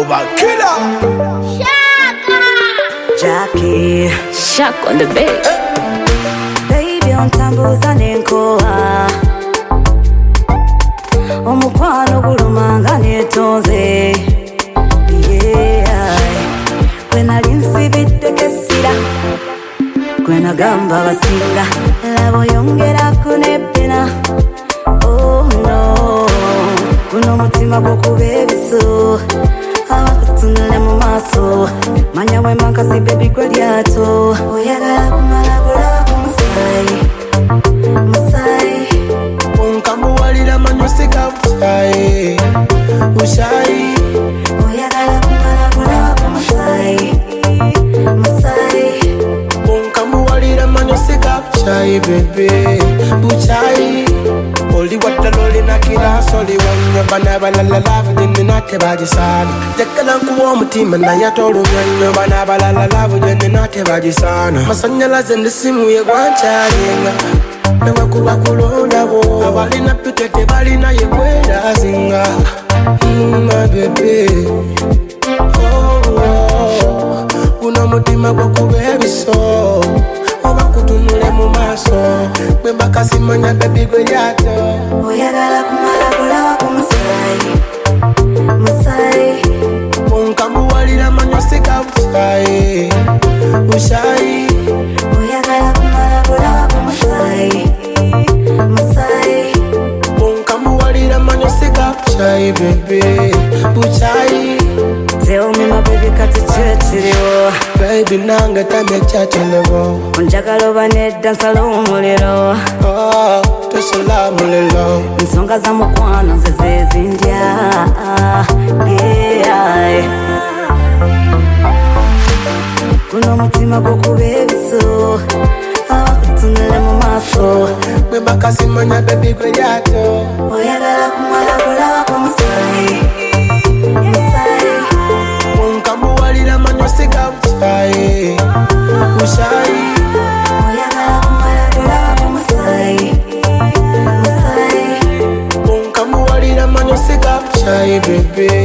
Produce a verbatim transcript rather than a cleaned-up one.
over killer. Shaka Jackie Shock on the beat. Baby ontambuza nenkoa Omukwano gulumanga netonze Yeah Kwena linsibidde kesira Kwena gamba basinga Labo yongera kunepena Oh no Kuno mutima gwokuba ebiso Abakutunule mu maaso Manya wemankasi baby gwe lyato Oyagala kumala kulaba kumusayi Musayi Onkamuwalira manyo sika busayi Busayi Oyagala kumala kulaba kumusayi Musayi Onkamuwalira manyo sika busayi baby Busayi Oli wadda loli na kila soli wanyo Bana balala lavu jeni nate bajisana Jakala nkuwa mutima na yatolu myanyo Bana balala lavu jeni nate bajisana Masanyalaze ndisimu ye gwanchalinga Newa kuba kulonda bo Abalina pitete balina ye kwenda zinga Mmm my baby Oh oh Uno mutima kwa kubebiso Oba kutunule mu maso Mwemba kasimanya baby gwe lyato Oyagala kumala kulaba kumusayi Musayi Onkamuwalira manyo sika busayi Busayi Oyagala kumala kulaba kumusayi Musayi Onkamuwalira manyo sika busayi baby Busayi Tell me my baby kati chechiriwo Baby nange tamye chachelewo Onjagala oba nedda nsala omuliro Oh, tosala mulilo Ensonga za mukwano nze zezindya Yeah Guno mutima gwokuba ebiso Abakutunule mu maaso Mwemba kasimanya baby gwe lyato Oyagala kumala kulaba kumusayi Musayi Onkamuwalira manyo sika busayi Busayi Oyagala kumala kulaba kumusayi Musayi Onkamuwalira manyo sika busayi baby